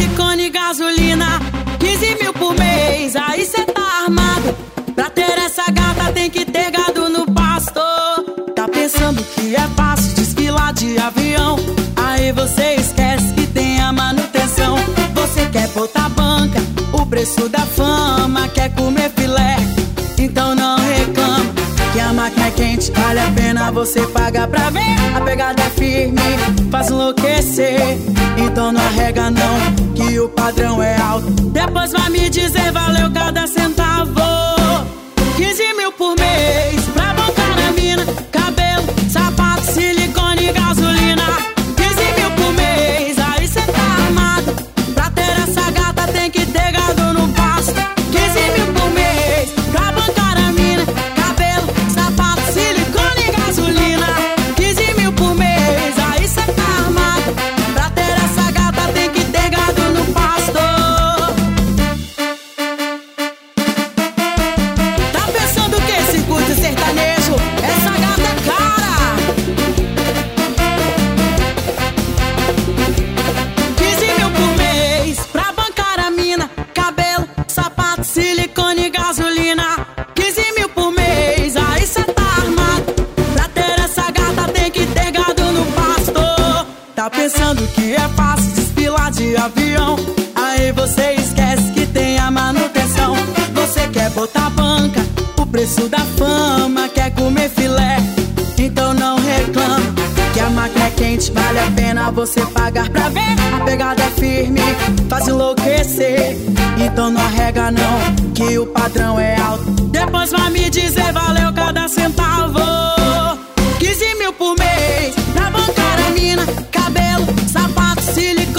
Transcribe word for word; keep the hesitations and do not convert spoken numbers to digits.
silicone e gasolina. Quinze mil por mês, aí cê tá armado. Pra ter essa gata tem que ter gado no pasto. Tá pensando que é fácil desfilar de avião? Aí você esquece que tem a manutenção. Você quer botar banca, o preço da fama. Quer comer filé, então não reclama, que a máquina é quente, vale a pena você pagar pra ver. A pegada é firme, faz enlouquecer. Então não arrega não, que o padrão é alto. Depois vai me dizer valeu cada centavo. Quinze mil por mês, pra bancar a mina. Cabelo, sapato, silicone e gasolina. Quinze mil por mês, aí cê tá armado. Pra ter essa gata tem que ter gado no pasto. Quinze mil por mês, pra bancar a mina. Cabelo, sapato, silicone e gasolina. Quinze mil por mês, aí cê tá armado. Pra ter essa gata tem que ter gado no pasto. Tá pensando que circuito sertanejo? Essa gata é cara. Quinze mil por mês, pra bancar a mina. Cabelo, sapato, silicone e gasolina. Quinze mil por mês, aí cê tá armado. Pra ter essa gata tem que ter gado no pasto. Tá pensando que é fácil desfilar de avião? Aí você esquece que tem a manutenção. Você quer botar banca, o preço da fama. Quer comer filé, então não reclama, que a máquina é quente, vale a pena você pagar pra ver. A pegada é firme, faz enlouquecer. Então não arrega não, que o padrão é alto. Depois vai me dizer valeu cada centavo. Quinze mil por mês, pra bancar a mina. Cabelo, sapato, silicone